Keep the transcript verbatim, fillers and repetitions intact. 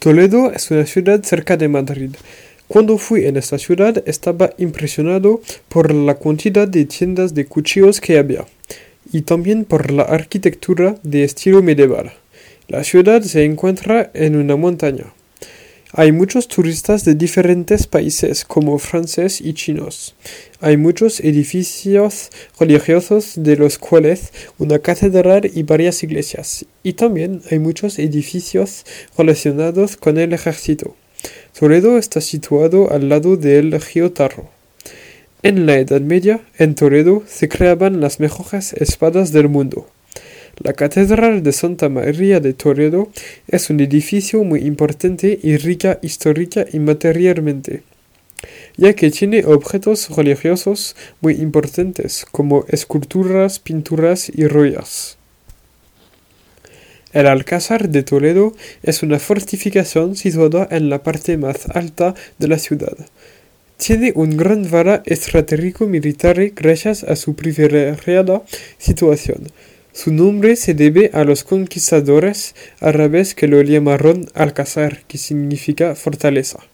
Toledo es una ciudad cerca de Madrid. Cuando fui en esta ciudad estaba impresionado por la cantidad de tiendas de cuchillos que había y también por la arquitectura de estilo medieval. La ciudad se encuentra en una montaña. Hay muchos turistas de diferentes países como franceses y chinos. Hay muchos edificios religiosos de los cuales una catedral y varias iglesias. Y también hay muchos edificios relacionados con el ejército. Toledo está situado al lado del río Tajo. En la Edad Media, en Toledo, se creaban las mejores espadas del mundo. La Catedral de Santa María de Toledo es un edificio muy importante y rica histórica y materialmente, ya que tiene objetos religiosos muy importantes como esculturas, pinturas y joyas. El Alcázar de Toledo es una fortificación situada en la parte más alta de la ciudad. Tiene un gran valor estratégico militar gracias a su privilegiada situación. Su nombre se debe a los conquistadores árabes que lo llamaron Alcázar, que significa fortaleza.